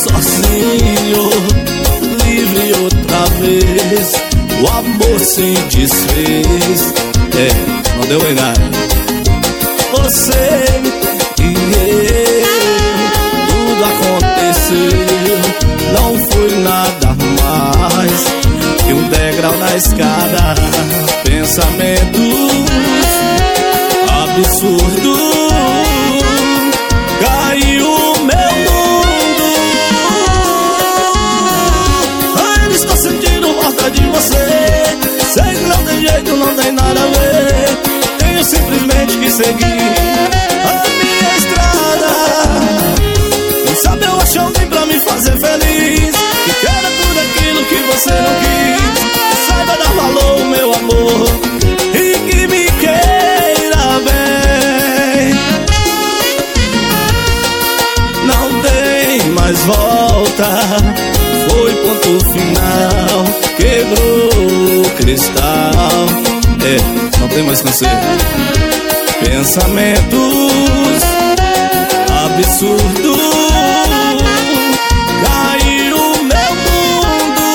sozinho, livre outra vez. O amor se desfez. Não deu em nada. Você e eu, tudo aconteceu. Não foi nada mais que um degrau na escada. Pensamentos absurdos. Caiu o meu mundo. Ainda estou sentindo falta de você. Sei que não tem jeito, não tem nada a ver. Tenho simplesmente que seguir a minha estrada. Não sabe, eu acho alguém pra me fazer feliz, que queira tudo aquilo que você não quis, que saiba dar valor ao meu amor e que me queira bem. Não tem mais volta, foi ponto final, quebrou o cristal. Não tem mais conserto. Pensamentos absurdos. Caiu o meu mundo.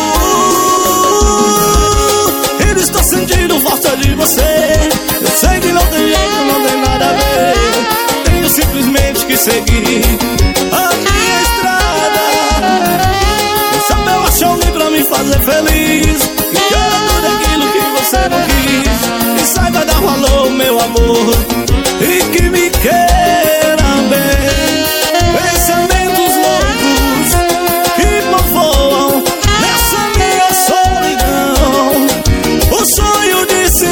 Ainda estou sentindo falta de você. Eu sei que não tem jeito, não tem nada a ver. Tenho simplesmente que seguir a minha estrada. Quem sabe eu acho alguém pra me fazer feliz, que queira tudo aquilo que você não quis, que saiba dar valor ao meu amor e que me queira bem. Pensamentos loucos que povoam nessa minha solidão. O sonho disse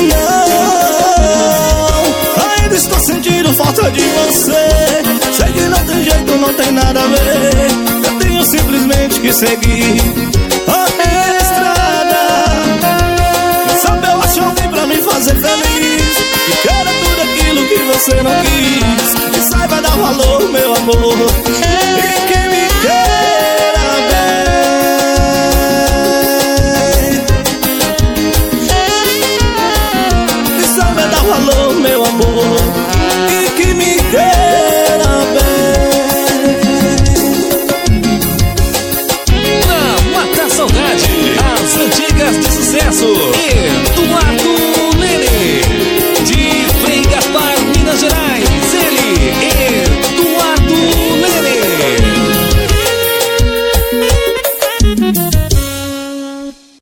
não. Ainda estou sentindo falta de você. Sei que não tem jeito, não tem nada a ver. Eu tenho simplesmente que seguir a minha estrada. Quem sabe eu acho alguém pra me fazer feliz, que queira tudo aquilo que você não quis, que saiba dar valor, meu amor.